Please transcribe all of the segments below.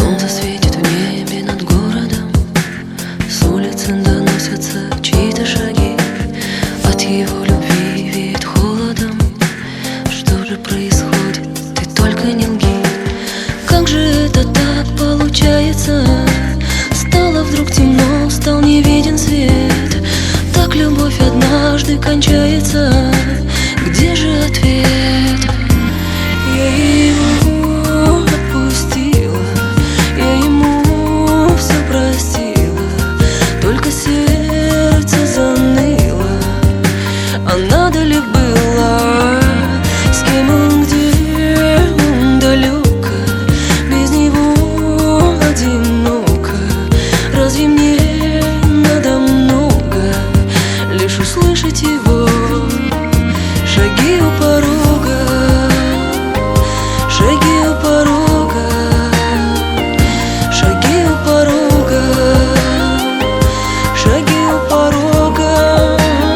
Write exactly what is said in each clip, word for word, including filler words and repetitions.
Солнце светит в небе над городом, с улицы доносятся чьи-то шаги. От его любви веет холодом. Что же происходит? Ты только не лги. Как же это так получается? Стало вдруг темно, стал не виден свет. Так любовь однажды кончается. Где же ответ? Я его отпустила, я ему все простила, только сердце заныло. А надо ли было? С кем он, где он, далеко, без него одиноко. Разве мне надо много, лишь услышать его шаги у порога, шаги у порога, шаги у порога, шаги у порога.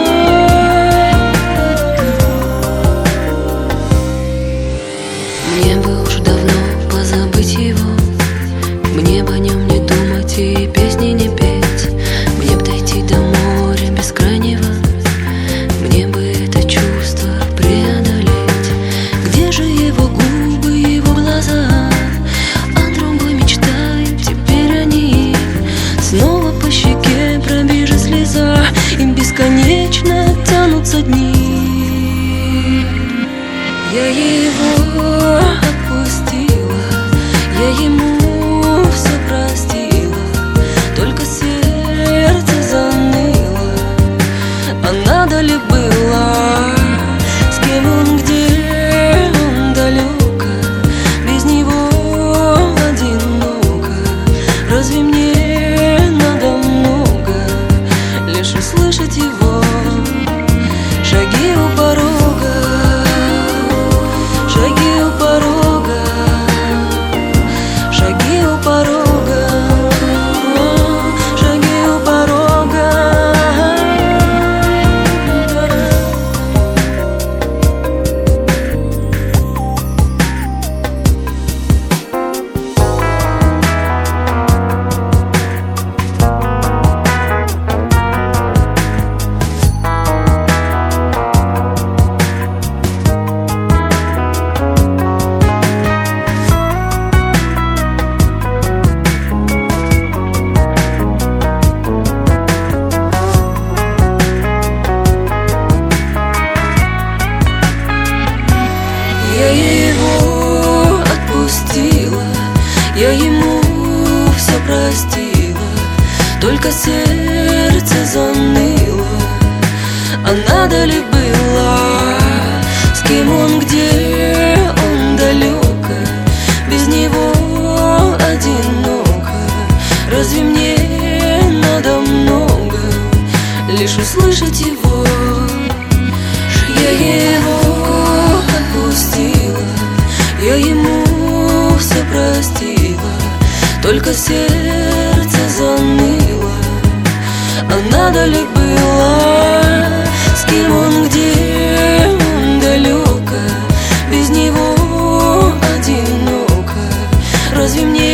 Мне бы уж давно позабыть его, мне бы о нем не думать и песни не петь. Мне бы дойти до моря бескрайнего, мне бы это чувство преодолеть. Где же его губы, его глаза? О другой мечтаю теперь о них. Снова по щеке пробежит слеза, и бесконечно тянутся дни. Я его отпустила, я ему все простила, только сердце заныло. А надо ли было? С кем он, где он, далеко, без него одиноко. Разве мне надо много, лишь услышать его шаги у порога, шаги у порога, шаги у порога, шаги у порога. Я его отпустила, я ему все простила, только сердце заныло. А надо ли было? С кем он, где он, далеко, без него одиноко. Разве мне надо много, лишь услышать его? Я его отпустила, я ему все простила, только сердце заныло. А надо ли было? С кем он, где он, далеко, без него одиноко. Разве мне